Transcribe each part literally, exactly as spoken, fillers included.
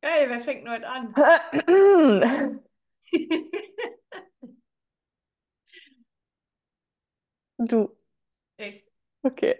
Geil, wer fängt denn heute an? Du, Ich. okay.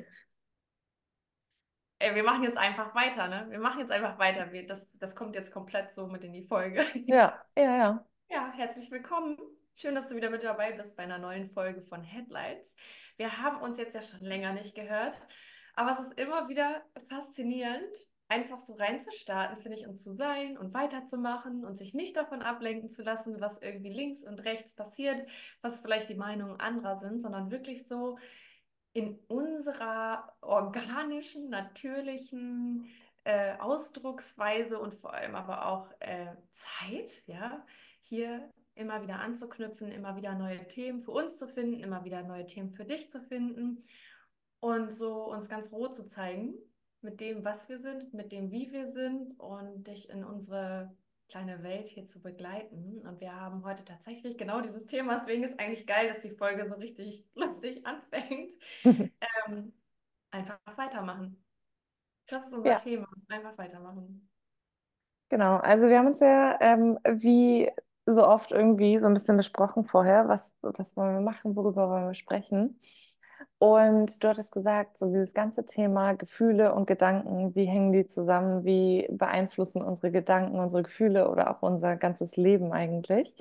Ey, wir machen jetzt einfach weiter, ne? Wir machen jetzt einfach weiter. Wir, das, das kommt jetzt komplett so mit in die Folge. Ja, ja, ja. Ja, herzlich willkommen. Schön, dass du wieder mit dabei bist bei einer neuen Folge von Headlights. Wir haben uns jetzt ja schon länger nicht gehört, aber es ist immer wieder faszinierend, einfach so reinzustarten, finde ich, und zu sein und weiterzumachen und sich nicht davon ablenken zu lassen, was irgendwie links und rechts passiert, was vielleicht die Meinungen anderer sind, sondern wirklich so in unserer organischen, natürlichen äh, Ausdrucksweise und vor allem aber auch äh, Zeit, ja, hier immer wieder anzuknüpfen, immer wieder neue Themen für uns zu finden, immer wieder neue Themen für dich zu finden und so uns ganz roh zu zeigen mit dem, was wir sind, mit dem, wie wir sind und dich in unsere kleine Welt hier zu begleiten. Und wir haben heute tatsächlich genau dieses Thema, deswegen ist eigentlich geil, dass die Folge so richtig lustig anfängt. Ähm, einfach weitermachen. Das ist unser Ja, Thema. Einfach weitermachen. genau. Also wir haben uns ja ähm, wie so oft irgendwie so ein bisschen besprochen vorher, was, was wollen wir machen, worüber wollen wir sprechen. Und du hattest gesagt, so dieses ganze Thema Gefühle und Gedanken, wie hängen die zusammen, wie beeinflussen unsere Gedanken, unsere Gefühle oder auch unser ganzes Leben eigentlich.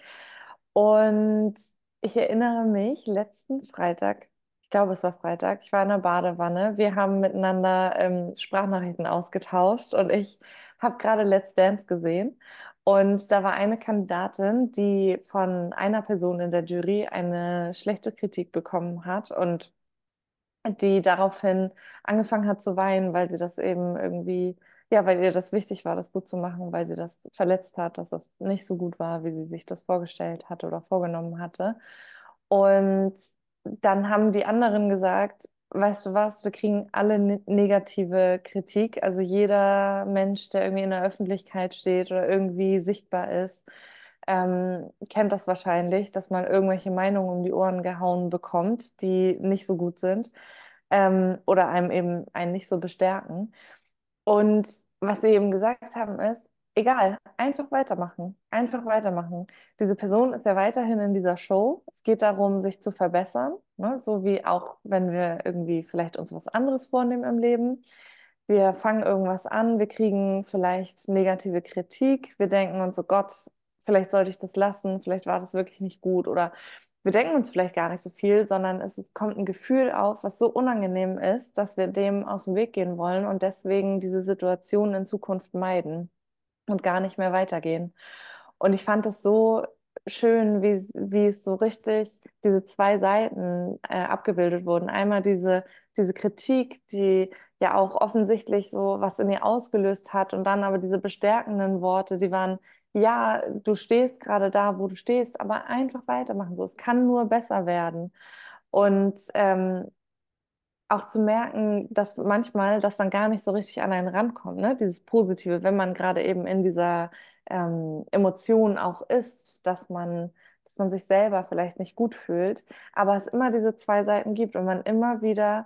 Und ich erinnere mich, letzten Freitag, ich glaube, es war Freitag, ich war in der Badewanne, wir haben miteinander ähm, Sprachnachrichten ausgetauscht und ich habe gerade Let's Dance gesehen. Und da war eine Kandidatin, die von einer Person in der Jury eine schlechte Kritik bekommen hat und die daraufhin angefangen hat zu weinen, weil sie das eben irgendwie, ja, weil ihr das wichtig war, das gut zu machen, weil sie das verletzt hat, dass das nicht so gut war, wie sie sich das vorgestellt hatte oder vorgenommen hatte. Und dann haben die anderen gesagt, weißt du was, wir kriegen alle ne negative Kritik. Also jeder Mensch, der irgendwie in der Öffentlichkeit steht oder irgendwie sichtbar ist, ähm, kennt das wahrscheinlich, dass man irgendwelche Meinungen um die Ohren gehauen bekommt, die nicht so gut sind, ähm, oder einem eben einen nicht so bestärken. Und was sie eben gesagt haben ist, egal, einfach weitermachen, einfach weitermachen. Diese Person ist ja weiterhin in dieser Show. Es geht darum, sich zu verbessern, ne? So wie auch, wenn wir irgendwie vielleicht uns was anderes vornehmen im Leben. Wir fangen irgendwas an, wir kriegen vielleicht negative Kritik, wir denken uns, oh Gott, vielleicht sollte ich das lassen, vielleicht war das wirklich nicht gut oder wir denken uns vielleicht gar nicht so viel, sondern es, es kommt ein Gefühl auf, was so unangenehm ist, dass wir dem aus dem Weg gehen wollen und deswegen diese Situation in Zukunft meiden und gar nicht mehr weitergehen. Und ich fand es so schön, wie, wie es so richtig diese zwei Seiten äh, abgebildet wurden. Einmal diese, diese Kritik, die ja auch offensichtlich so was in ihr ausgelöst hat und dann aber diese bestärkenden Worte, die waren, ja, du stehst gerade da, wo du stehst, aber einfach weitermachen. So, es kann nur besser werden. Und ähm, auch zu merken, dass manchmal das dann gar nicht so richtig an einen rankommt, ne? Dieses Positive, wenn man gerade eben in dieser ähm, Emotion auch ist, dass man, dass man sich selber vielleicht nicht gut fühlt, aber es immer diese zwei Seiten gibt und man immer wieder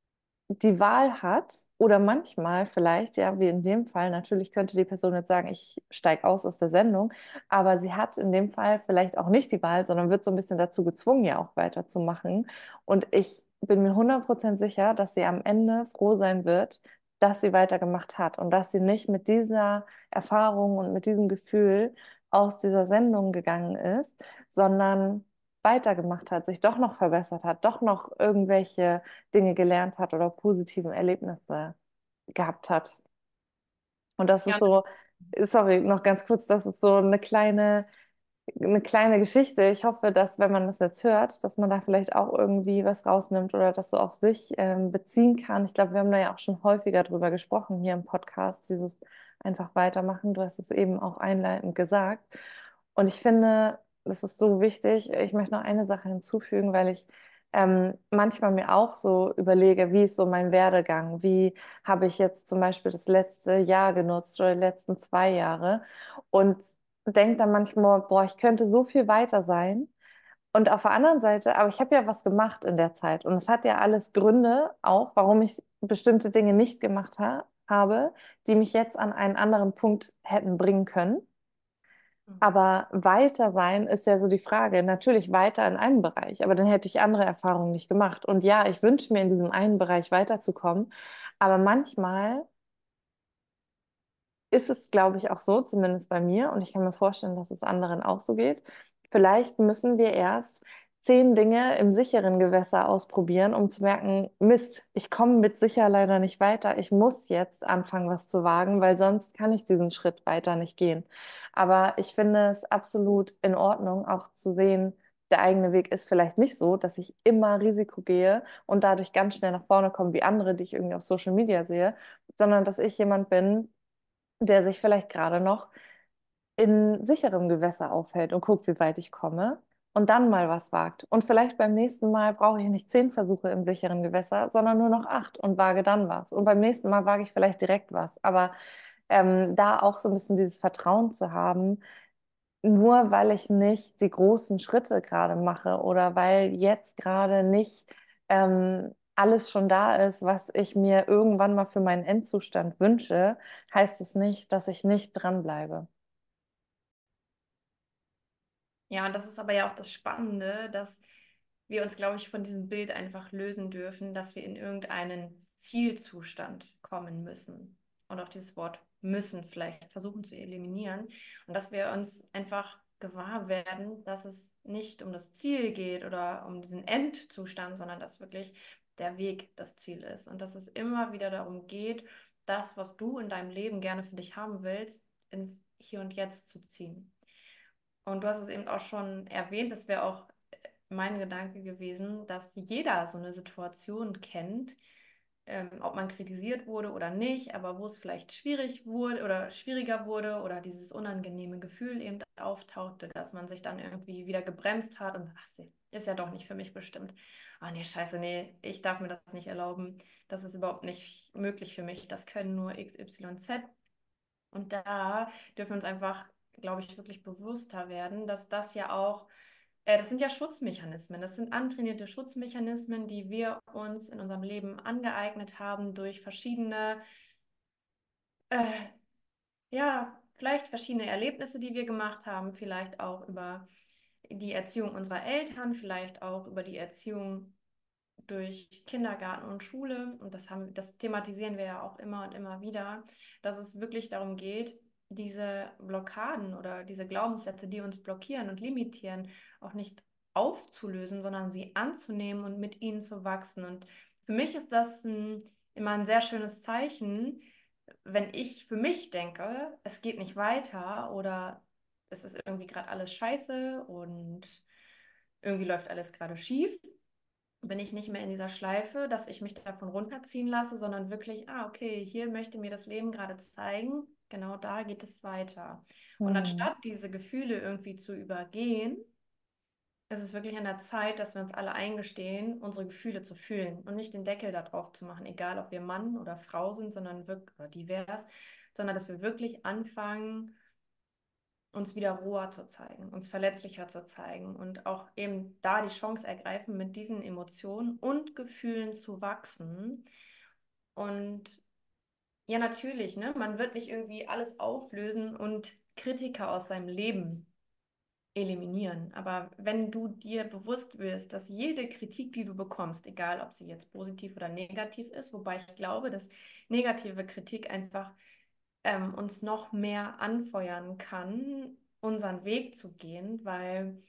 die Wahl hat oder manchmal vielleicht, ja, wie in dem Fall, natürlich könnte die Person jetzt sagen, ich steige aus aus der Sendung, aber sie hat in dem Fall vielleicht auch nicht die Wahl, sondern wird so ein bisschen dazu gezwungen, ja auch weiterzumachen. Und ich bin mir hundert Prozent sicher, dass sie am Ende froh sein wird, dass sie weitergemacht hat und dass sie nicht mit dieser Erfahrung und mit diesem Gefühl aus dieser Sendung gegangen ist, sondern weitergemacht hat, sich doch noch verbessert hat, doch noch irgendwelche Dinge gelernt hat oder positive Erlebnisse gehabt hat. Und das ist Ja, so, sorry, noch ganz kurz, das ist so eine kleine, eine kleine Geschichte. Ich hoffe, dass, wenn man das jetzt hört, dass man da vielleicht auch irgendwie was rausnimmt oder das so auf sich ähm, beziehen kann. Ich glaube, wir haben da ja auch schon häufiger drüber gesprochen hier im Podcast, dieses einfach weitermachen. Du hast es eben auch einleitend gesagt. Und ich finde, das ist so wichtig. Ich möchte noch eine Sache hinzufügen, weil ich ähm, manchmal mir auch so überlege, wie ist so mein Werdegang? Wie habe ich jetzt zum Beispiel das letzte Jahr genutzt oder die letzten zwei Jahre? Und denke dann manchmal, boah, ich könnte so viel weiter sein. Und auf der anderen Seite, aber ich habe ja was gemacht in der Zeit. Und es hat ja alles Gründe auch, warum ich bestimmte Dinge nicht gemacht ha habe, die mich jetzt an einen anderen Punkt hätten bringen können. Mhm. Aber weiter sein ist ja so die Frage. Natürlich weiter in einem Bereich, aber dann hätte ich andere Erfahrungen nicht gemacht. Und ja, ich wünsche mir in diesem einen Bereich weiterzukommen, aber manchmal ist es, glaube ich, auch so, zumindest bei mir, und ich kann mir vorstellen, dass es anderen auch so geht. Vielleicht müssen wir erst zehn Dinge im sicheren Gewässer ausprobieren, um zu merken, Mist, ich komme mit sicher leider nicht weiter. Ich muss jetzt anfangen, was zu wagen, weil sonst kann ich diesen Schritt weiter nicht gehen. Aber ich finde es absolut in Ordnung, auch zu sehen, der eigene Weg ist vielleicht nicht so, dass ich immer Risiko gehe und dadurch ganz schnell nach vorne komme, wie andere, die ich irgendwie auf Social Media sehe, sondern dass ich jemand bin, der sich vielleicht gerade noch in sicherem Gewässer aufhält und guckt, wie weit ich komme und dann mal was wagt. Und vielleicht beim nächsten Mal brauche ich nicht zehn Versuche im sicheren Gewässer, sondern nur noch acht und wage dann was. Und beim nächsten Mal wage ich vielleicht direkt was. Aber ähm, da auch so ein bisschen dieses Vertrauen zu haben, nur weil ich nicht die großen Schritte gerade mache oder weil jetzt gerade nicht ähm, alles schon da ist, was ich mir irgendwann mal für meinen Endzustand wünsche, heißt es nicht, dass ich nicht dranbleibe. Ja, und das ist aber ja auch das Spannende, dass wir uns, glaube ich, von diesem Bild einfach lösen dürfen, dass wir in irgendeinen Zielzustand kommen müssen. Und auch dieses Wort müssen vielleicht versuchen zu eliminieren. Und dass wir uns einfach gewahr werden, dass es nicht um das Ziel geht oder um diesen Endzustand, sondern dass wirklich der Weg das Ziel ist. Und dass es immer wieder darum geht, das, was du in deinem Leben gerne für dich haben willst, ins Hier und Jetzt zu ziehen. Und du hast es eben auch schon erwähnt, das wäre auch mein Gedanke gewesen, dass jeder so eine Situation kennt, ähm, ob man kritisiert wurde oder nicht, aber wo es vielleicht schwierig wurde oder schwieriger wurde oder dieses unangenehme Gefühl eben auftauchte, dass man sich dann irgendwie wieder gebremst hat und ach, sie ist ja doch nicht für mich bestimmt. Ah nee, scheiße, nee, ich darf mir das nicht erlauben. Das ist überhaupt nicht möglich für mich. Das können nur X Y Z. Und da dürfen wir uns einfach, glaube ich, wirklich bewusster werden, dass das ja auch, äh, das sind ja Schutzmechanismen, das sind antrainierte Schutzmechanismen, die wir uns in unserem Leben angeeignet haben durch verschiedene, äh, ja, vielleicht verschiedene Erlebnisse, die wir gemacht haben, vielleicht auch über die Erziehung unserer Eltern, vielleicht auch über die Erziehung durch Kindergarten und Schule, und das haben, das thematisieren wir ja auch immer und immer wieder, dass es wirklich darum geht, diese Blockaden oder diese Glaubenssätze, die uns blockieren und limitieren, auch nicht aufzulösen, sondern sie anzunehmen und mit ihnen zu wachsen. Und für mich ist das ein, immer ein sehr schönes Zeichen, wenn ich für mich denke, es geht nicht weiter oder es ist irgendwie gerade alles scheiße und irgendwie läuft alles gerade schief, bin ich nicht mehr in dieser Schleife, dass ich mich davon runterziehen lasse, sondern wirklich, ah, okay, hier möchte mir das Leben gerade zeigen, genau da geht es weiter. Und Hm. anstatt diese Gefühle irgendwie zu übergehen, ist es wirklich an der Zeit, dass wir uns alle eingestehen, unsere Gefühle zu fühlen und nicht den Deckel da drauf zu machen, egal ob wir Mann oder Frau sind, sondern wirklich, oder divers, sondern dass wir wirklich anfangen, uns wieder roher zu zeigen, uns verletzlicher zu zeigen und auch eben da die Chance ergreifen, mit diesen Emotionen und Gefühlen zu wachsen. Und ja, natürlich, ne, man wird nicht irgendwie alles auflösen und Kritiker aus seinem Leben eliminieren. Aber wenn du dir bewusst wirst, dass jede Kritik, die du bekommst, egal ob sie jetzt positiv oder negativ ist, wobei ich glaube, dass negative Kritik einfach ähm, uns noch mehr anfeuern kann, unseren Weg zu gehen, weil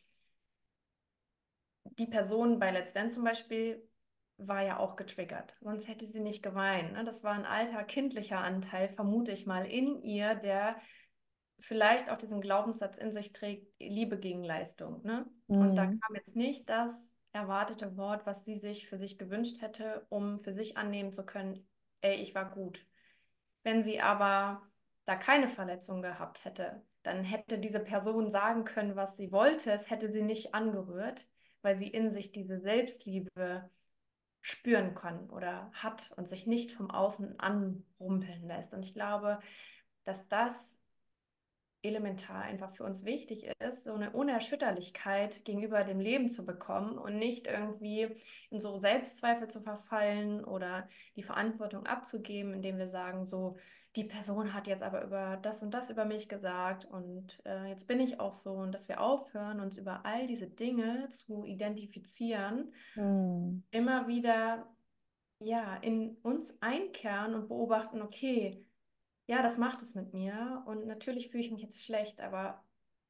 die Person bei Let's Dance zum Beispiel war ja auch getriggert. Sonst hätte sie nicht geweint. Ne? Das war ein alter kindlicher Anteil, vermute ich mal, in ihr, der vielleicht auch diesen Glaubenssatz in sich trägt, Liebe gegen Leistung. Ne? Und da Hm. kam jetzt nicht das erwartete Wort, was sie sich für sich gewünscht hätte, um für sich annehmen zu können, ey, ich war gut. Wenn sie aber da keine Verletzung gehabt hätte, dann hätte diese Person sagen können, was sie wollte. Es hätte sie nicht angerührt, weil sie in sich diese Selbstliebe spüren kann oder hat und sich nicht vom Außen anrumpeln lässt. Und ich glaube, dass das elementar einfach für uns wichtig ist, so eine Unerschütterlichkeit gegenüber dem Leben zu bekommen und nicht irgendwie in so Selbstzweifel zu verfallen oder die Verantwortung abzugeben, indem wir sagen, so, die Person hat jetzt aber über das und das über mich gesagt und äh, jetzt bin ich auch so und dass wir aufhören, uns über all diese Dinge zu identifizieren, Hm. immer wieder ja in uns einkehren und beobachten, okay, ja, das macht es mit mir und natürlich fühle ich mich jetzt schlecht, aber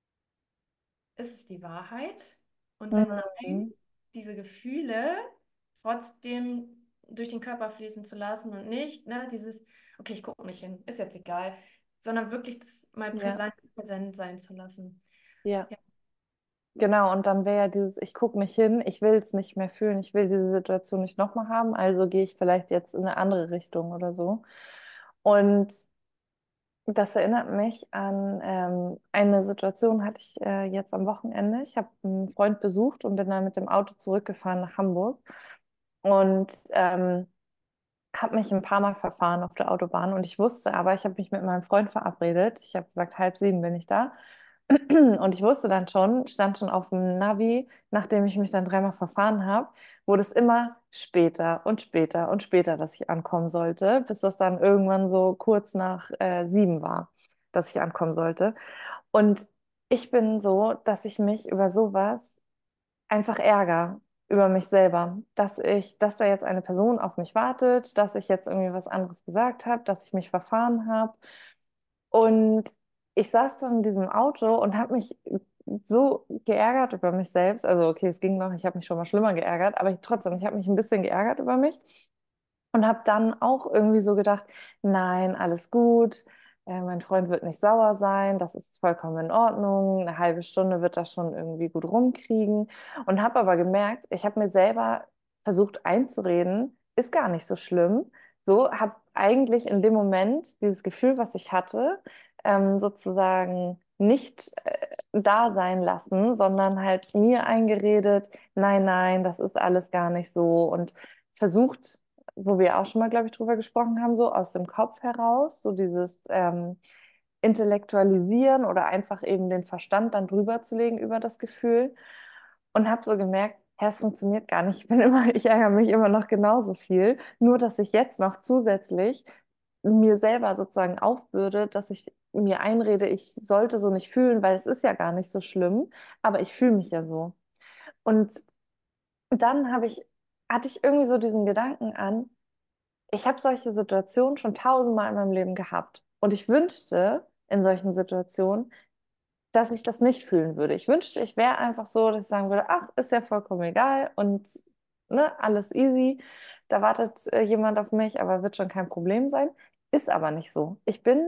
ist es die Wahrheit? Und wenn nein, Mhm. diese Gefühle trotzdem durch den Körper fließen zu lassen und nicht, ne, dieses, okay, ich gucke nicht hin, ist jetzt egal, sondern wirklich das mal Ja, präsent, präsent sein zu lassen. ja. Ja. Genau, und dann wäre ja dieses, ich gucke nicht hin, ich will es nicht mehr fühlen, ich will diese Situation nicht nochmal haben, also gehe ich vielleicht jetzt in eine andere Richtung oder so. Und das erinnert mich an ähm, eine Situation, hatte ich äh, jetzt am Wochenende. Ich habe einen Freund besucht und bin dann mit dem Auto zurückgefahren nach Hamburg und ähm, habe mich ein paar Mal verfahren auf der Autobahn. Und ich wusste aber, ich habe mich mit meinem Freund verabredet. Ich habe gesagt, halb sieben bin ich da. Und ich wusste dann schon, stand schon auf dem Navi, nachdem ich mich dann dreimal verfahren habe, wurde es immer später und später und später, dass ich ankommen sollte, bis das dann irgendwann so kurz nach äh, sieben war, dass ich ankommen sollte. Und ich bin so, dass ich mich über sowas einfach ärgere, über mich selber, dass ich, dass da jetzt eine Person auf mich wartet, dass ich jetzt irgendwie was anderes gesagt habe, dass ich mich verfahren habe. Und ich saß dann in diesem Auto und habe mich so geärgert über mich selbst. Also okay, es ging noch, ich habe mich schon mal schlimmer geärgert, aber ich, trotzdem, ich habe mich ein bisschen geärgert über mich und habe dann auch irgendwie so gedacht, nein, alles gut, äh, mein Freund wird nicht sauer sein, das ist vollkommen in Ordnung, eine halbe Stunde wird das schon irgendwie gut rumkriegen und habe aber gemerkt, ich habe mir selber versucht einzureden, ist gar nicht so schlimm. So habe eigentlich in dem Moment dieses Gefühl, was ich hatte, ähm, sozusagen nicht äh, da sein lassen, sondern halt mir eingeredet, nein, nein, das ist alles gar nicht so und versucht, wo wir auch schon mal, glaube ich, drüber gesprochen haben, so aus dem Kopf heraus, so dieses ähm, Intellektualisieren oder einfach eben den Verstand dann drüber zu legen über das Gefühl und habe so gemerkt, ja, es funktioniert gar nicht. Ich bin immer, ich ärgere mich immer noch genauso viel, nur dass ich jetzt noch zusätzlich mir selber sozusagen aufbürde, dass ich mir einrede, ich sollte so nicht fühlen, weil es ist ja gar nicht so schlimm, aber ich fühle mich ja so. Und dann habe ich, hatte ich irgendwie so diesen Gedanken an, ich habe solche Situationen schon tausendmal in meinem Leben gehabt. Und ich wünschte in solchen Situationen, dass ich das nicht fühlen würde. Ich wünschte, ich wäre einfach so, dass ich sagen würde, ach, ist ja vollkommen egal und ne, alles easy. Da wartet äh, jemand auf mich, aber wird schon kein Problem sein. Ist aber nicht so. Ich bin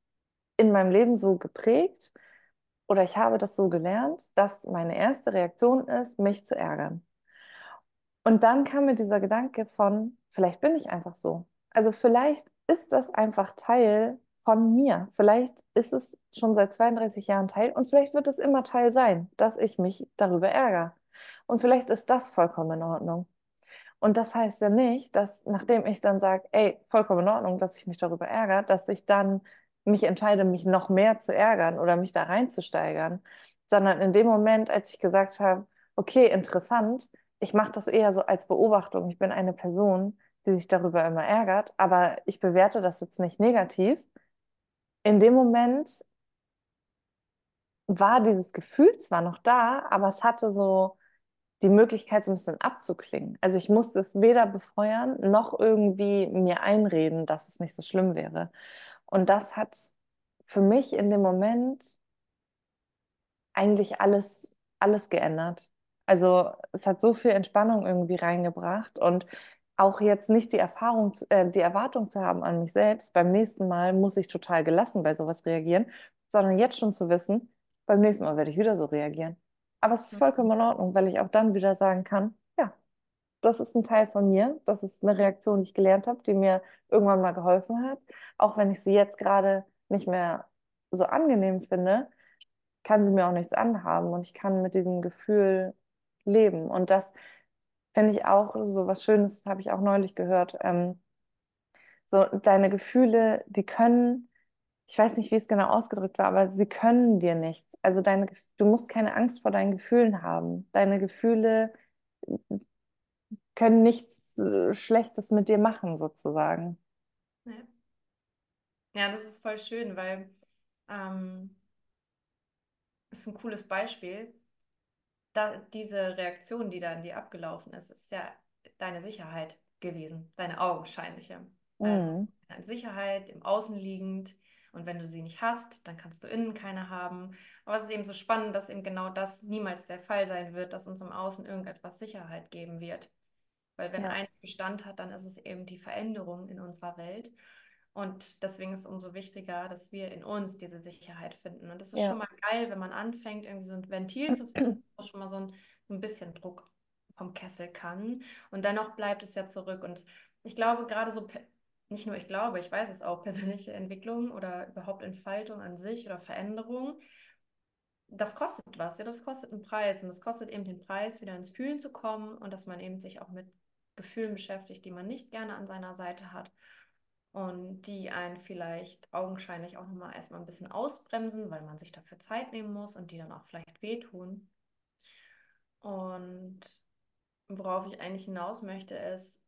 in meinem Leben so geprägt oder ich habe das so gelernt, dass meine erste Reaktion ist, mich zu ärgern. Und dann kam mir dieser Gedanke von, vielleicht bin ich einfach so. Also vielleicht ist das einfach Teil von mir. Vielleicht ist es schon seit zweiunddreißig Jahren Teil und vielleicht wird es immer Teil sein, dass ich mich darüber ärgere. Und vielleicht ist das vollkommen in Ordnung. Und das heißt ja nicht, dass nachdem ich dann sage, ey, vollkommen in Ordnung, dass ich mich darüber ärgere, dass ich dann mich entscheide, mich noch mehr zu ärgern oder mich da reinzusteigern, sondern in dem Moment, als ich gesagt habe, okay, interessant, ich mache das eher so als Beobachtung. Ich bin eine Person, die sich darüber immer ärgert, aber ich bewerte das jetzt nicht negativ. In dem Moment war dieses Gefühl zwar noch da, aber es hatte so die Möglichkeit, so ein bisschen abzuklingen. Also ich musste es weder befeuern noch irgendwie mir einreden, dass es nicht so schlimm wäre. Und das hat für mich in dem Moment eigentlich alles, alles geändert. Also es hat so viel Entspannung irgendwie reingebracht und auch jetzt nicht die Erfahrung, zu- äh, die Erwartung zu haben an mich selbst, beim nächsten Mal muss ich total gelassen bei sowas reagieren, sondern jetzt schon zu wissen, beim nächsten Mal werde ich wieder so reagieren. Aber es ist vollkommen in Ordnung, weil ich auch dann wieder sagen kann, ja, das ist ein Teil von mir, das ist eine Reaktion, die ich gelernt habe, die mir irgendwann mal geholfen hat, auch wenn ich sie jetzt gerade nicht mehr so angenehm finde, kann sie mir auch nichts anhaben und ich kann mit diesem Gefühl leben. Und das finde ich auch so was Schönes, das habe ich auch neulich gehört. Ähm, so deine Gefühle, die können ich weiß nicht, wie es genau ausgedrückt war, aber sie können dir nichts. Also deine, Gef- du musst keine Angst vor deinen Gefühlen haben. Deine Gefühle können nichts äh, Schlechtes mit dir machen, sozusagen. Ja, ja, das ist voll schön, weil ähm, ist ein cooles Beispiel. Da, diese Reaktion, die da in dir abgelaufen ist, ist ja deine Sicherheit gewesen, deine augenscheinliche. Also Mhm. deine Sicherheit im Außen liegend. Und wenn du sie nicht hast, dann kannst du innen keine haben. Aber es ist eben so spannend, dass eben genau das niemals der Fall sein wird, dass uns im Außen irgendetwas Sicherheit geben wird. Weil wenn Ja, eins Bestand hat, dann ist es eben die Veränderung in unserer Welt. Und deswegen ist es umso wichtiger, dass wir in uns diese Sicherheit finden. Und das ist schon ja. mal geil, wenn man anfängt, irgendwie so ein Ventil zu finden, was schon mal so ein, so ein bisschen Druck vom Kessel kann. Und dennoch bleibt es ja zurück. Und ich glaube, gerade so, pe- nicht nur ich glaube, ich weiß es auch, persönliche Entwicklung oder überhaupt Entfaltung an sich oder Veränderung, das kostet was, ja, das kostet einen Preis. Und es kostet eben den Preis, wieder ins Fühlen zu kommen und dass man eben sich auch mit Gefühlen beschäftigt, die man nicht gerne an seiner Seite hat und die einen vielleicht augenscheinlich auch nochmal erstmal ein bisschen ausbremsen, weil man sich dafür Zeit nehmen muss und die dann auch vielleicht wehtun. Und worauf ich eigentlich hinaus möchte, ist,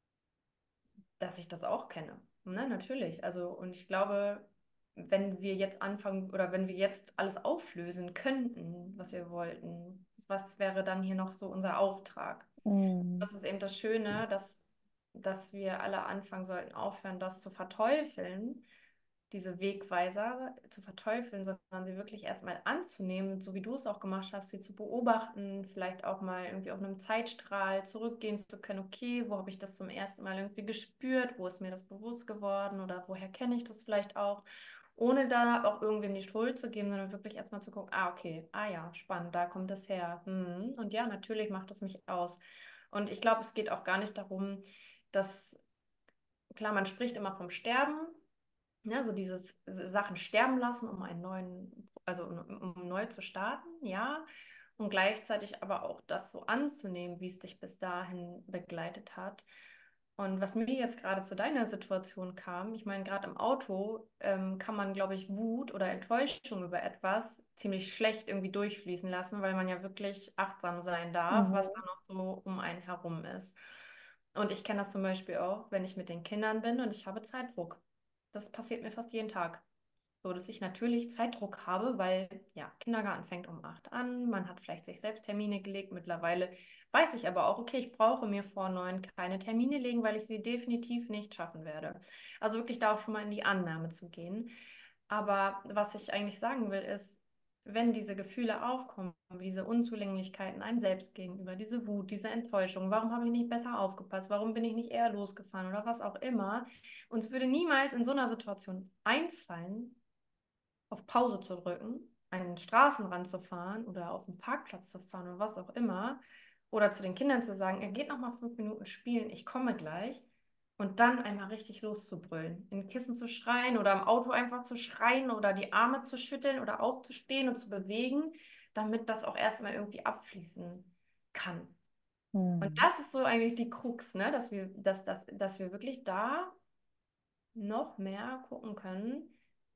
dass ich das auch kenne. Ne, natürlich. Also, und ich glaube, wenn wir jetzt anfangen oder wenn wir jetzt alles auflösen könnten, was wir wollten, was wäre dann hier noch so unser Auftrag? Mhm. Das ist eben das Schöne, dass, dass wir alle anfangen sollten, aufhören, das zu verteufeln, diese Wegweiser zu verteufeln, sondern sie wirklich erstmal anzunehmen, so wie du es auch gemacht hast, sie zu beobachten, vielleicht auch mal irgendwie auf einem Zeitstrahl zurückgehen zu können, okay, wo habe ich das zum ersten Mal irgendwie gespürt, wo ist mir das bewusst geworden oder woher kenne ich das vielleicht auch, ohne da auch irgendwem die Schuld zu geben, sondern wirklich erstmal zu gucken, ah, okay, ah ja, spannend, da kommt das her. Hm. Und ja, natürlich macht das mich aus. Und ich glaube, es geht auch gar nicht darum, dass, klar, man spricht immer vom Sterben, ja, so dieses Sachen sterben lassen, um einen neuen, also um, um neu zu starten, ja. Und gleichzeitig aber auch das so anzunehmen, wie es dich bis dahin begleitet hat. Und was mir jetzt gerade zu deiner Situation kam, ich meine, gerade im Auto ähm, kann man, glaube ich, Wut oder Enttäuschung über etwas ziemlich schlecht irgendwie durchfließen lassen, weil man ja wirklich achtsam sein darf, was da Mhm. noch so um einen herum ist. Und ich kenne das zum Beispiel auch, wenn ich mit den Kindern bin und ich habe Zeitdruck. Das passiert mir fast jeden Tag. So, dass ich natürlich Zeitdruck habe, weil ja, Kindergarten fängt um acht an, man hat vielleicht sich selbst Termine gelegt. Mittlerweile weiß ich aber auch, okay, ich brauche mir vor neun keine Termine legen, weil ich sie definitiv nicht schaffen werde. Also wirklich da auch schon mal in die Annahme zu gehen. Aber was ich eigentlich sagen will, ist, wenn diese Gefühle aufkommen, diese Unzulänglichkeiten einem selbst gegenüber, diese Wut, diese Enttäuschung, warum habe ich nicht besser aufgepasst, warum bin ich nicht eher losgefahren oder was auch immer, uns würde niemals in so einer Situation einfallen, auf Pause zu drücken, an den Straßenrand zu fahren oder auf den Parkplatz zu fahren oder was auch immer. Oder zu den Kindern zu sagen, er geht noch mal fünf Minuten spielen, ich komme gleich. Und dann einmal richtig loszubrüllen, in den Kissen zu schreien oder im Auto einfach zu schreien oder die Arme zu schütteln oder aufzustehen und zu bewegen, damit das auch erstmal irgendwie abfließen kann. Und Mhm. das ist so eigentlich die Krux, ne? Dass wir, dass, dass, dass wir wirklich da noch mehr gucken können,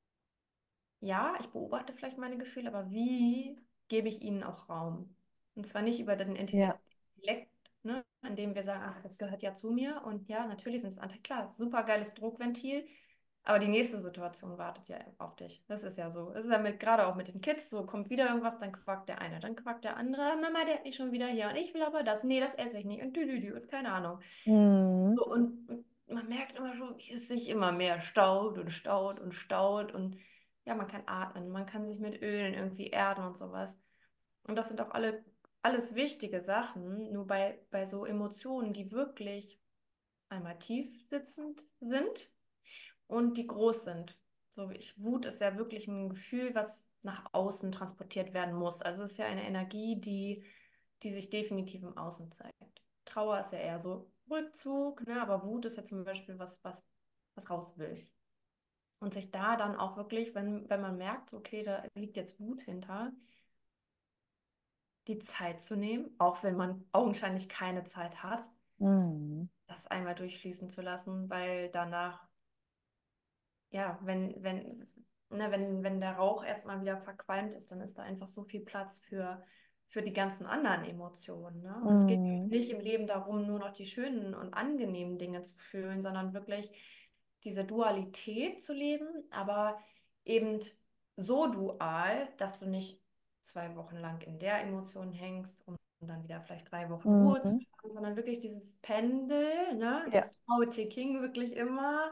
ja, ich beobachte vielleicht meine Gefühle, aber wie gebe ich ihnen auch Raum? Und zwar nicht über den Ja. Intellekt, ne, indem wir sagen, ach, das gehört ja zu mir. Und ja, natürlich sind es andere, klar, super geiles Druckventil, aber die nächste Situation wartet ja auf dich. Das ist ja so. Es ist ja mit, gerade auch mit den Kids so, kommt wieder irgendwas, dann quackt der eine, dann quackt der andere, Mama, der hat mich schon wieder hier und ich will aber das, nee, das esse ich nicht und du, du, du, und keine Ahnung. Mhm. So, und, und man merkt immer schon, wie es sich immer mehr staut und staut und staut und ja, man kann atmen, man kann sich mit Ölen irgendwie erden und sowas. Und das sind auch alle, alles wichtige Sachen, nur bei, bei so Emotionen, die wirklich einmal tief sitzend sind und die groß sind. So, ich, Wut ist ja wirklich ein Gefühl, was nach außen transportiert werden muss. Also es ist ja eine Energie, die, die sich definitiv im Außen zeigt. Trauer ist ja eher so Rückzug, ne? Aber Wut ist ja zum Beispiel was, was, was raus will. Und sich da dann auch wirklich, wenn, wenn man merkt, okay, da liegt jetzt Wut hinter, die Zeit zu nehmen, auch wenn man augenscheinlich keine Zeit hat, Mhm. das einmal durchfließen zu lassen, weil danach, ja, wenn, wenn, ne, wenn, wenn der Rauch erstmal wieder verqualmt ist, dann ist da einfach so viel Platz für, für die ganzen anderen Emotionen. Ne? Und es geht Mhm. nicht im Leben darum, nur noch die schönen und angenehmen Dinge zu fühlen, sondern wirklich diese Dualität zu leben, aber eben so dual, dass du nicht zwei Wochen lang in der Emotion hängst, um dann wieder vielleicht drei Wochen Ruhe zu Mhm. haben, sondern wirklich dieses Pendel, ne, Ja. das Tau-Ticking wirklich immer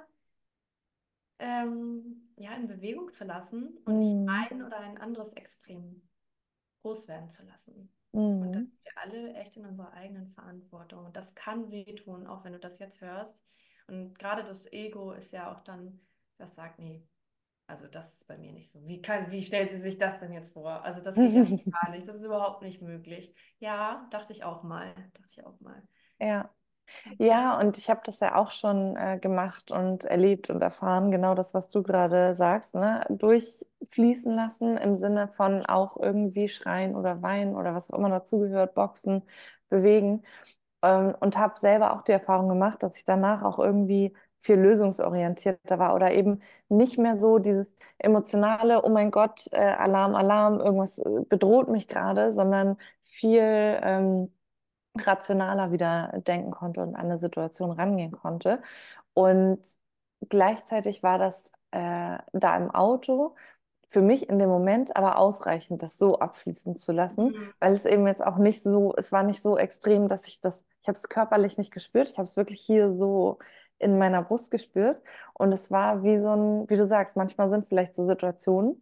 ähm, ja, in Bewegung zu lassen und nicht Mhm. ein oder ein anderes Extrem groß werden zu lassen. Und da Mhm. sind wir alle echt in unserer eigenen Verantwortung. Und das kann wehtun, auch wenn du das jetzt hörst. Und gerade das Ego ist ja auch dann, das sagt, nee, also das ist bei mir nicht so. Wie kann, wie stellt sie sich das denn jetzt vor? Also das geht ja gar nicht. Das ist überhaupt nicht möglich. Ja, dachte ich auch mal. Dachte ich auch mal. Ja. Mhm. Ja, und ich habe das ja auch schon äh, gemacht und erlebt und erfahren, genau das, was du gerade sagst, ne? Durchfließen lassen im Sinne von auch irgendwie schreien oder weinen oder was auch immer dazugehört, boxen, bewegen. Ähm, und habe selber auch die Erfahrung gemacht, dass ich danach auch irgendwie viel lösungsorientierter war oder eben nicht mehr so dieses emotionale, oh mein Gott, äh, Alarm, Alarm, irgendwas äh, bedroht mich gerade, sondern viel ähm, rationaler wieder denken konnte und an eine Situation rangehen konnte. Und gleichzeitig war das äh, da im Auto für mich in dem Moment aber ausreichend, das so abfließen zu lassen, Mhm. weil es eben jetzt auch nicht so, es war nicht so extrem, dass ich das, ich habe es körperlich nicht gespürt, ich habe es wirklich hier so in meiner Brust gespürt und es war wie so ein, wie du sagst, manchmal sind vielleicht so Situationen,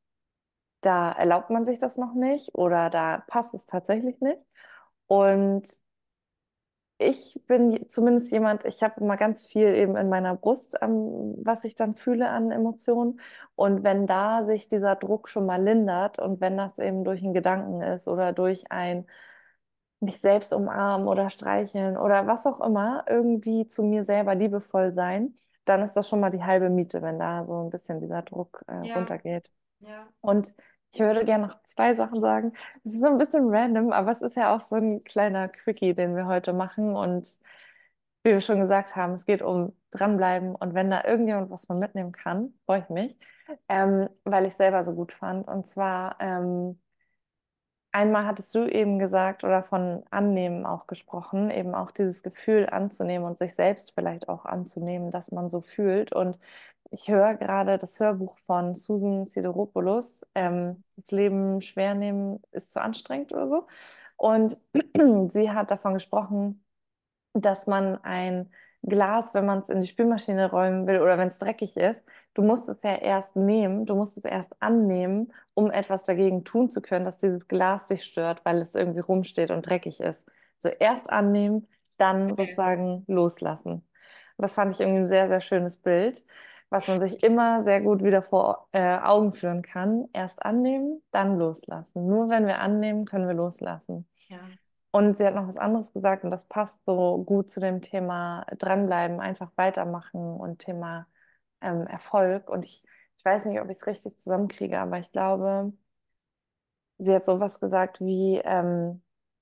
da erlaubt man sich das noch nicht oder da passt es tatsächlich nicht. Und ich bin zumindest jemand, ich habe immer ganz viel eben in meiner Brust, ähm, was ich dann fühle an Emotionen. Und wenn da sich dieser Druck schon mal lindert und wenn das eben durch einen Gedanken ist oder durch ein mich selbst umarmen oder streicheln oder was auch immer, irgendwie zu mir selber liebevoll sein, dann ist das schon mal die halbe Miete, wenn da so ein bisschen dieser Druck äh, Ja, runtergeht. ja. Und ich würde gerne noch zwei Sachen sagen. Es ist so ein bisschen random, aber es ist ja auch so ein kleiner Quickie, den wir heute machen. Und wie wir schon gesagt haben, es geht um dranbleiben. Und wenn da irgendjemand was von mitnehmen kann, freue ich mich, ähm, weil ich es selber so gut fand. Und zwar, ähm, einmal hattest du eben gesagt oder von annehmen auch gesprochen, eben auch dieses Gefühl anzunehmen und sich selbst vielleicht auch anzunehmen, dass man so fühlt. Und ich höre gerade das Hörbuch von Susan Sideropoulos, ähm, Das Leben schwer nehmen ist zu anstrengend oder so. Und sie hat davon gesprochen, dass man ein Glas, wenn man es in die Spülmaschine räumen will oder wenn es dreckig ist, du musst es ja erst nehmen, du musst es erst annehmen, um etwas dagegen tun zu können, dass dieses Glas dich stört, weil es irgendwie rumsteht und dreckig ist. Also erst annehmen, dann Okay. sozusagen loslassen. Und das fand ich irgendwie ein sehr, sehr schönes Bild, was man sich immer sehr gut wieder vor äh, Augen führen kann. Erst annehmen, dann loslassen. Nur wenn wir annehmen, können wir loslassen. Ja. Und sie hat noch was anderes gesagt und das passt so gut zu dem Thema dranbleiben, einfach weitermachen und Thema ähm, Erfolg. Und ich, ich weiß nicht, ob ich es richtig zusammenkriege, aber ich glaube, sie hat sowas gesagt wie, ähm,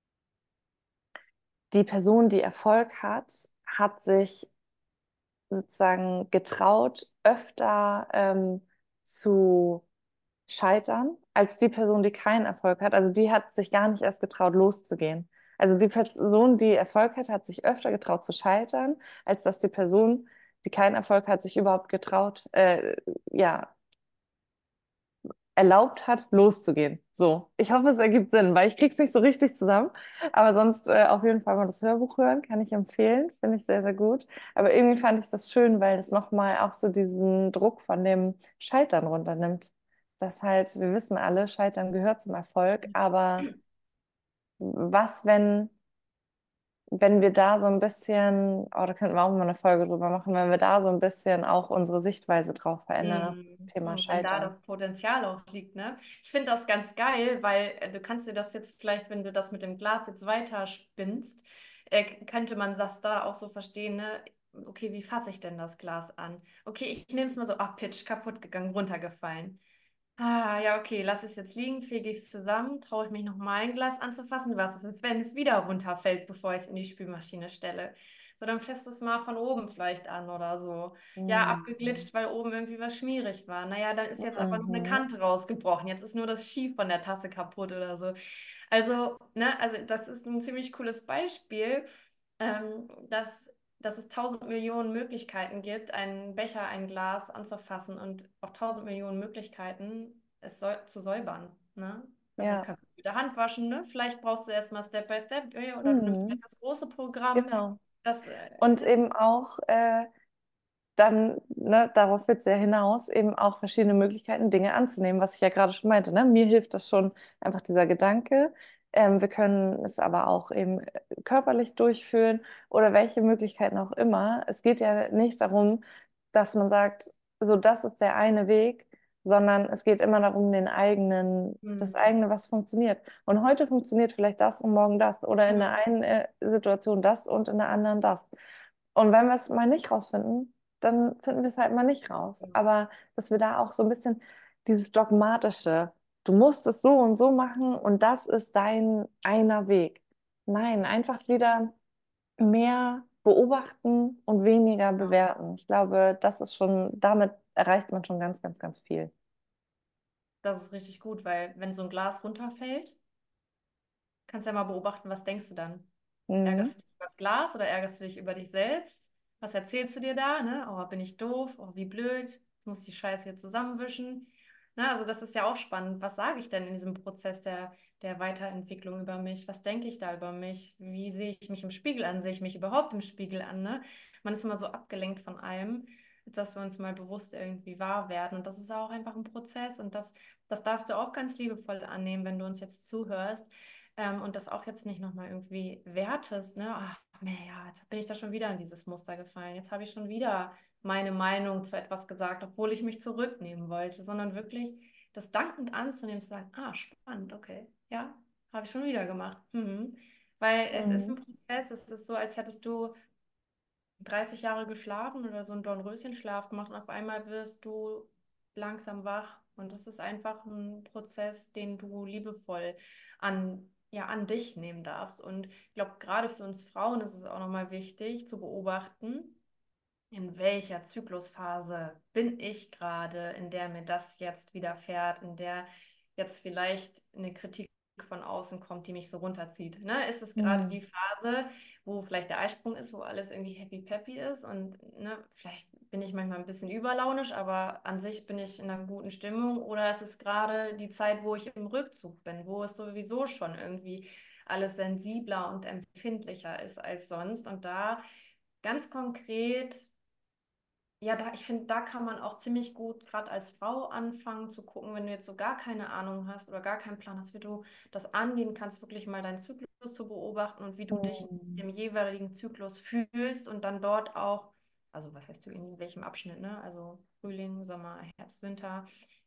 die Person, die Erfolg hat, hat sich sozusagen getraut, öfter ähm, zu scheitern, als die Person, die keinen Erfolg hat. Also die hat sich gar nicht erst getraut, loszugehen. Also die Person, die Erfolg hat, hat sich öfter getraut zu scheitern, als dass die Person, die keinen Erfolg hat, sich überhaupt getraut, äh, ja, erlaubt hat, loszugehen. So, ich hoffe, es ergibt Sinn, weil ich krieg's nicht so richtig zusammen. Aber sonst äh, auf jeden Fall mal das Hörbuch hören, kann ich empfehlen, finde ich sehr, sehr gut. Aber irgendwie fand ich das schön, weil es nochmal auch so diesen Druck von dem Scheitern runternimmt. Dass halt, wir wissen alle, Scheitern gehört zum Erfolg, aber was, wenn, wenn wir da so ein bisschen, oh, da könnten wir auch mal eine Folge drüber machen, wenn wir da so ein bisschen auch unsere Sichtweise drauf verändern auf das Mhm. Thema Und wenn da Scheitern. das Potenzial auch liegt, ne? Ich finde das ganz geil, weil äh, du kannst dir das jetzt vielleicht, wenn du das mit dem Glas jetzt weiter spinnst, äh, könnte man das da auch so verstehen, ne? Okay, wie fasse ich denn das Glas an? Okay, ich nehme es mal so, ah, Pitch, kaputt gegangen, runtergefallen. Ah, ja, okay, lass es jetzt liegen, fege ich es zusammen, traue ich mich noch mal ein Glas anzufassen. Was ist es, wenn es wieder runterfällt, bevor ich es in die Spülmaschine stelle? So, dann fässt es mal von oben vielleicht an oder so. Ja, Mhm. abgeglitscht, weil oben irgendwie was schmierig war. Naja, dann ist jetzt aber noch eine Mhm. Kante rausgebrochen. Jetzt ist nur das Schief von der Tasse kaputt oder so. Also, ne, also das ist ein ziemlich cooles Beispiel, ähm, dass, dass es tausend Millionen Möglichkeiten gibt, einen Becher, ein Glas anzufassen und auch tausend Millionen Möglichkeiten, es säu zu säubern. Ne? Also Ja. kannst du mit der Hand waschen, ne? Vielleicht brauchst du erstmal Step by Step, äh, oder du nimmst Mhm. vielleicht das große Programm. Genau. Das, äh, Und ne? eben auch äh, dann, ne, darauf wird es ja hinaus, eben auch verschiedene Möglichkeiten, Dinge anzunehmen, was ich ja gerade schon meinte. Ne? Mir hilft das schon einfach dieser Gedanke. Ähm, wir können es aber auch eben äh, körperlich durchführen oder welche Möglichkeiten auch immer. Es geht ja nicht darum, dass man sagt, so das ist der eine Weg, sondern es geht immer darum, den eigenen, das Hm, eigene, was funktioniert. Und heute funktioniert vielleicht das und morgen das oder in der genau, einen äh, Situation das und in der anderen das. Und wenn wir es mal nicht rausfinden, dann finden wir es halt mal nicht raus. genau. Aber dass wir da auch so ein bisschen dieses Dogmatische, du musst es so und so machen und das ist dein einer Weg. Nein, einfach wieder mehr beobachten und weniger Genau. bewerten. Ich glaube, das ist schon, damit erreicht man schon ganz, ganz, ganz viel. Das ist richtig gut, weil wenn so ein Glas runterfällt, kannst du ja mal beobachten, was denkst du dann? Mhm. Ärgerst du dich über das Glas oder ärgerst du dich über dich selbst? Was erzählst du dir da? Ne? Oh, bin ich doof? Oh, wie blöd. Jetzt muss ich die Scheiße hier zusammenwischen. Na, also das ist ja auch spannend. Was sage ich denn in diesem Prozess der, der Weiterentwicklung über mich? Was denke ich da über mich? Wie sehe ich mich im Spiegel an? Sehe ich mich überhaupt im Spiegel an? Ne? Man ist immer so abgelenkt von allem, als dass wir uns mal bewusst irgendwie wahr werden. Und das ist auch einfach ein Prozess. Und das, das darfst du auch ganz liebevoll annehmen, wenn du uns jetzt zuhörst, ähm, und das auch jetzt nicht nochmal irgendwie wertest, ne? Ach, nee, ja, jetzt bin ich da schon wieder in dieses Muster gefallen. Jetzt habe ich schon wieder meine Meinung zu etwas gesagt, obwohl ich mich zurücknehmen wollte, sondern wirklich das dankend anzunehmen, zu sagen, ah, spannend, okay, ja, habe ich schon wieder gemacht. Mhm. Weil es ist Mhm. ein Prozess, es ist so, als hättest du dreißig Jahre geschlafen oder so einen Dornröschenschlaf gemacht und auf einmal wirst du langsam wach. Und das ist einfach ein Prozess, den du liebevoll an, ja, an dich nehmen darfst. Und ich glaube, gerade für uns Frauen ist es auch nochmal wichtig zu beobachten, in welcher Zyklusphase bin ich gerade, in der mir das jetzt widerfährt, in der jetzt vielleicht eine Kritik von außen kommt, die mich so runterzieht. Ne? Ist es gerade die Mhm. Phase, wo vielleicht der Eisprung ist, wo alles irgendwie happy peppy ist und ne, vielleicht bin ich manchmal ein bisschen überlaunisch, aber an sich bin ich in einer guten Stimmung, oder ist es gerade die Zeit, wo ich im Rückzug bin, wo es sowieso schon irgendwie alles sensibler und empfindlicher ist als sonst, und da ganz konkret, ja, da, ich finde, da kann man auch ziemlich gut gerade als Frau anfangen zu gucken, wenn du jetzt so gar keine Ahnung hast oder gar keinen Plan hast, wie du das angehen kannst, wirklich mal deinen Zyklus zu beobachten und wie du dich Mhm. im jeweiligen Zyklus fühlst und dann dort auch, also was heißt du, in welchem Abschnitt, ne? Also Frühling, Sommer, Herbst, Winter,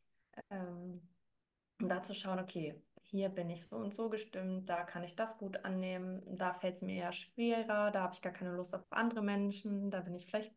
ähm, um da zu schauen, okay, hier bin ich so und so gestimmt, da kann ich das gut annehmen, da fällt es mir eher schwerer, da habe ich gar keine Lust auf andere Menschen, da bin ich vielleicht,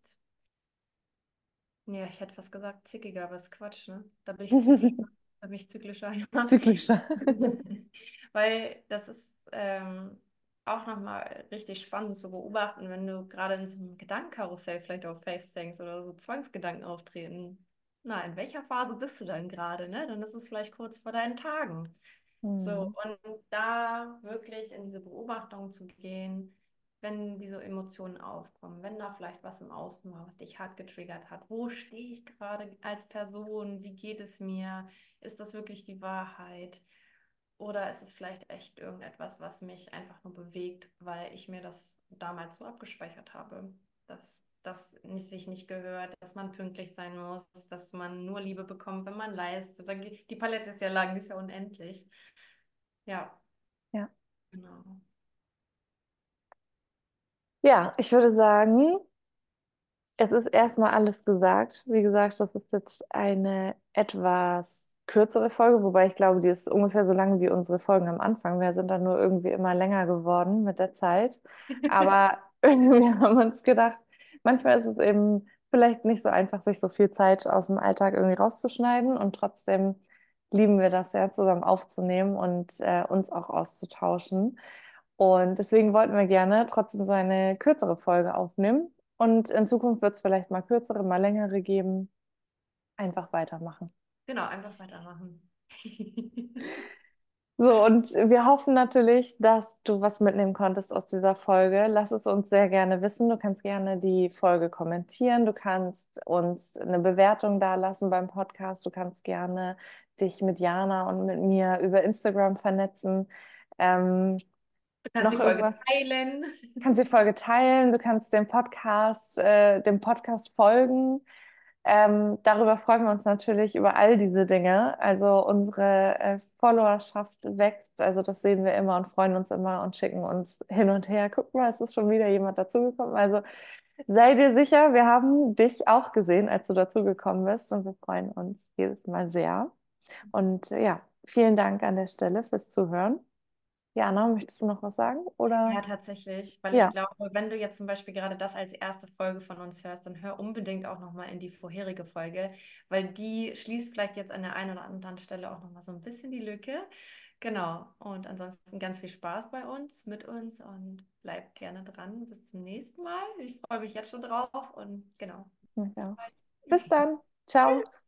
ja, ich hätte fast gesagt zickiger, aber ist Quatsch, ne? Da bin ich zyklischer. Da bin ich zyklischer, ja. Zyklischer. Weil das ist ähm, auch nochmal richtig spannend zu beobachten, wenn du gerade in so einem Gedankenkarussell vielleicht auch festdenkst oder so Zwangsgedanken auftreten. Na, in welcher Phase bist du dann gerade, ne? Dann ist es vielleicht kurz vor deinen Tagen. So, Mhm. und da wirklich in diese Beobachtung zu gehen, wenn diese Emotionen aufkommen, wenn da vielleicht was im Außen war, was dich hart getriggert hat. Wo stehe ich gerade als Person? Wie geht es mir? Ist das wirklich die Wahrheit? Oder ist es vielleicht echt irgendetwas, was mich einfach nur bewegt, weil ich mir das damals so abgespeichert habe, dass das nicht, sich nicht gehört, dass man pünktlich sein muss, dass man nur Liebe bekommt, wenn man leistet. Die Palette ist ja lang, die ist ja unendlich. Ja, Ja. genau. Ja, ich würde sagen, es ist erstmal alles gesagt. Wie gesagt, das ist jetzt eine etwas kürzere Folge, wobei ich glaube, die ist ungefähr so lang wie unsere Folgen am Anfang. Wir sind dann nur irgendwie immer länger geworden mit der Zeit. Aber irgendwie haben wir uns gedacht, manchmal ist es eben vielleicht nicht so einfach, sich so viel Zeit aus dem Alltag irgendwie rauszuschneiden. Und trotzdem lieben wir das ja, zusammen aufzunehmen und äh, uns auch auszutauschen. Und deswegen wollten wir gerne trotzdem so eine kürzere Folge aufnehmen. Und in Zukunft wird es vielleicht mal kürzere, mal längere geben. Einfach weitermachen. Genau, einfach weitermachen. So, und wir hoffen natürlich, dass du was mitnehmen konntest aus dieser Folge. Lass es uns sehr gerne wissen. Du kannst gerne die Folge kommentieren. Du kannst uns eine Bewertung dalassen beim Podcast. Du kannst gerne dich mit Jana und mit mir über Instagram vernetzen. Ähm, Du kannst noch die Folge irgendwas? teilen. Kannst die Folge teilen. Du kannst dem Podcast, äh, dem Podcast folgen. Ähm, darüber freuen wir uns natürlich über all diese Dinge. Also unsere äh, Followerschaft wächst, also das sehen wir immer und freuen uns immer und schicken uns hin und her. Guck mal, es ist schon wieder jemand dazugekommen. Also sei dir sicher, wir haben dich auch gesehen, als du dazugekommen bist und wir freuen uns jedes Mal sehr. Und äh, ja, vielen Dank an der Stelle fürs Zuhören. Jana, möchtest du noch was sagen? Oder Ja, tatsächlich, weil ich ja, glaube, wenn du jetzt zum Beispiel gerade das als erste Folge von uns hörst, dann hör unbedingt auch nochmal in die vorherige Folge, weil die schließt vielleicht jetzt an der einen oder anderen Stelle auch nochmal so ein bisschen die Lücke. Genau. Und ansonsten ganz viel Spaß bei uns, mit uns und bleib gerne dran. Bis zum nächsten Mal. Ich freue mich jetzt schon drauf und genau. Bis ja. bald. Bis dann. Ciao.